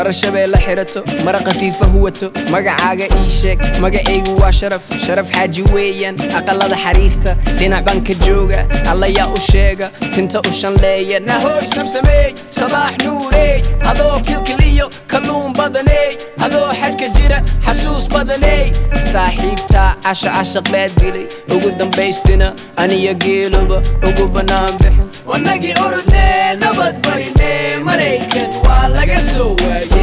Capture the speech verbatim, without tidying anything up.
رشبه لا حيرته مرق خفيفه هوته مقعاقه اي شيك مقعيغو وا شرف شرف حاجي ويان اقلada xariirta dhinac banka jooga alla yaa u sheega tinta u shanleeya nahoy samsamey sabax nuurey adoo kilkiliyo kalluun badaney adoo xajka jira xasuus badaney saaxiibta asha ashaq baadilay ugu dambaystina aniga geeloba ugu banaan bixin wanagi orodne nabad barine maraykan waa laga soo waayay